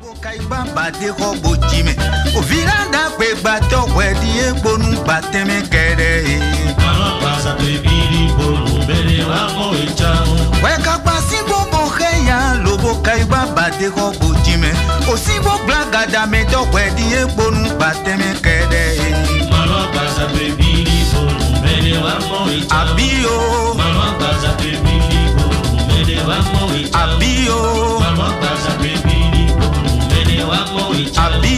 Kaiba bate ko bojime o viranda pe bato wedi e bonu bateme kere mama pasa bebiri bonu bere wa mo echao we ka pasi bobo heya lobo kaiba bate ko bojime o sibo blagada me to wedi e bonu bateme kere mama pasa bebiri bonu bere wa mo echao abio mama pasa bebiri bonu bere wa mo echao abio mama pasa bebiri bonu bere wa mo echao abio